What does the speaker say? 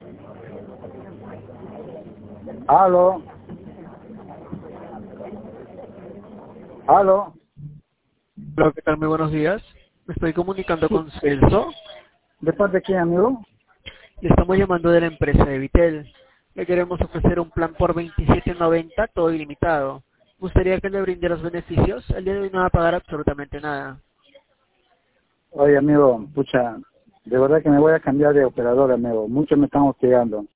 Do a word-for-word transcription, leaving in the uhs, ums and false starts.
Aló, aló. Hola, ¿qué tal? Muy buenos días. Me estoy comunicando con Celso. ¿De parte de quién, amigo? Le estamos llamando de la empresa de Vitel. Le queremos ofrecer un plan por veintisiete noventa, todo ilimitado. Gustaría que le brinde los beneficios. El día de hoy no va a pagar absolutamente nada. Oye, amigo, pucha, de verdad que me voy a cambiar de operador, amigo. Muchos me están hostigando.